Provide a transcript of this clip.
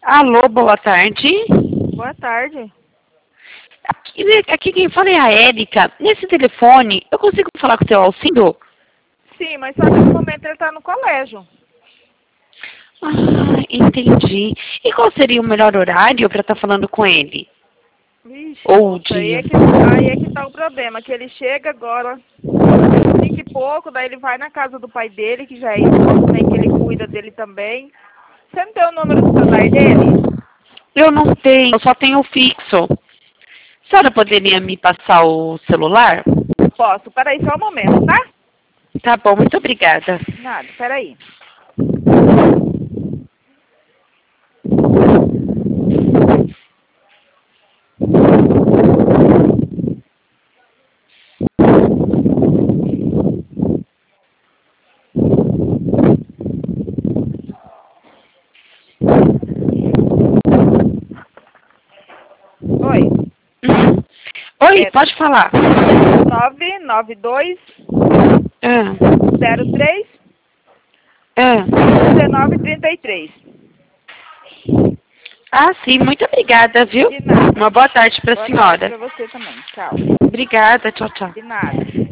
Alô, boa tarde. Boa tarde. Aqui quem fala é a Érica. Nesse telefone, eu consigo falar com o seu Alcindo? Sim, mas só que no momento ele está no colégio. Ah, entendi. E qual seria o melhor horário para estar falando com ele? Vixe, Ou o moça, aí dia? é que tá o problema, que ele chega agora, 5 e pouco, daí ele vai na casa do pai dele, que já é idoso, né, que ele cuida dele também. Você não tem o número do celular dele? Eu não tenho, eu só tenho o fixo. A senhora poderia me passar o celular? Posso, peraí só um momento, tá? Tá bom, muito obrigada. Nada, peraí. Oi. Oi, pode falar. 992 Ah, 03 ah. 1933. Sim, muito obrigada, viu? De nada. Uma boa tarde para a Boa tarde senhora. pra você também. Tchau. Obrigada, tchau, tchau. De nada.